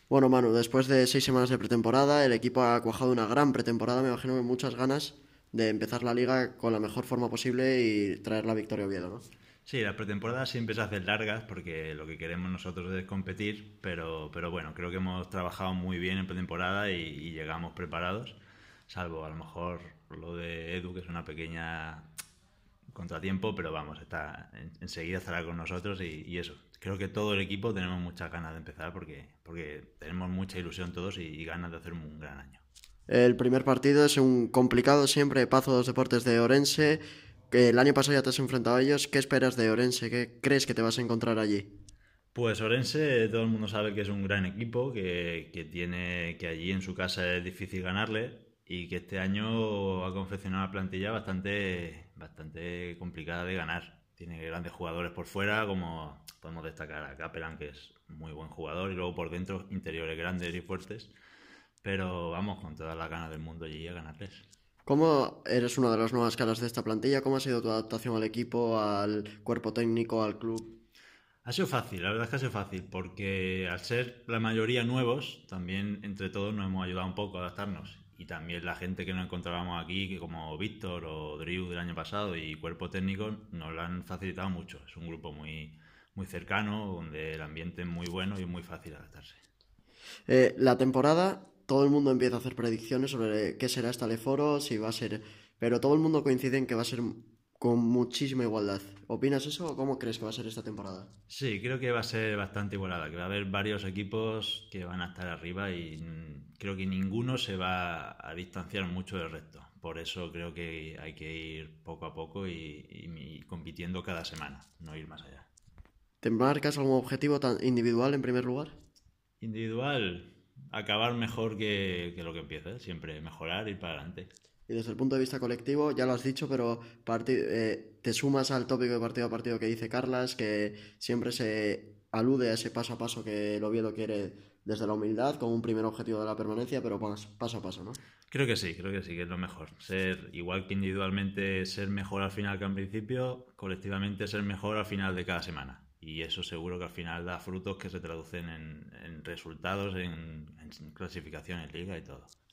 Bueno, Manu, después de 6 semanas de pretemporada, el equipo ha cuajado una gran pretemporada, me imagino, con muchas ganas de empezar la liga con la mejor forma posible y traer la victoria a Oviedo, ¿no? Sí, las pretemporadas siempre se hacen largas porque lo que queremos nosotros es competir, pero bueno, creo que hemos trabajado muy bien en pretemporada y llegamos preparados, salvo a lo mejor lo de Edu, que es una pequeña contratiempo, pero vamos, enseguida estará con nosotros y eso. Creo que todo el equipo tenemos muchas ganas de empezar porque tenemos mucha ilusión todos y ganas de hacer un gran año. El primer partido es un complicado siempre, Pazo dos Deportes de Orense, que el año pasado ya te has enfrentado a ellos. ¿Qué esperas de Orense? ¿Qué crees que te vas a encontrar allí? Pues Orense, todo el mundo sabe que es un gran equipo, que allí en su casa es difícil ganarle y que este año ha confeccionado una plantilla bastante complicada de ganar. Tiene grandes jugadores por fuera, como podemos destacar a Capelan, que es muy buen jugador, y luego por dentro interiores grandes y fuertes. Pero vamos, con todas las ganas del mundo allí a ganarles. ¿Cómo eres una de las nuevas caras de esta plantilla? ¿Cómo ha sido tu adaptación al equipo, al cuerpo técnico, al club? Ha sido fácil, la verdad es que ha sido fácil, porque al ser la mayoría nuevos, también entre todos nos hemos ayudado un poco a adaptarnos. Y también la gente que nos encontrábamos aquí, que como Víctor o Drew del año pasado y cuerpo técnico, nos lo han facilitado mucho. Es un grupo muy cercano, donde el ambiente es muy bueno y es muy fácil adaptarse. La temporada, todo el mundo empieza a hacer predicciones sobre qué será esta Leforo, si va a ser... Pero todo el mundo coincide en que va a ser con muchísima igualdad. ¿Opinas eso o cómo crees que va a ser esta temporada? Sí, creo que va a ser bastante igualada, que va a haber varios equipos que van a estar arriba y creo que ninguno se va a distanciar mucho del resto. Por eso creo que hay que ir poco a poco y compitiendo cada semana, no ir más allá. ¿Te marcas algún objetivo individual en primer lugar? Individual, acabar mejor que lo que empieza, ¿eh? Siempre mejorar, ir para adelante. Y desde el punto de vista colectivo, ya lo has dicho, pero te sumas al tópico de partido a partido que dice Carlas, que siempre se alude a ese paso a paso que el Oviedo quiere desde la humildad, como un primer objetivo de la permanencia, pero paso a paso, ¿no? Creo que sí, que es lo mejor. Ser, igual que individualmente ser mejor al final que al principio, colectivamente ser mejor al final de cada semana. Y eso seguro que al final da frutos que se traducen en resultados, en clasificación en liga y todo.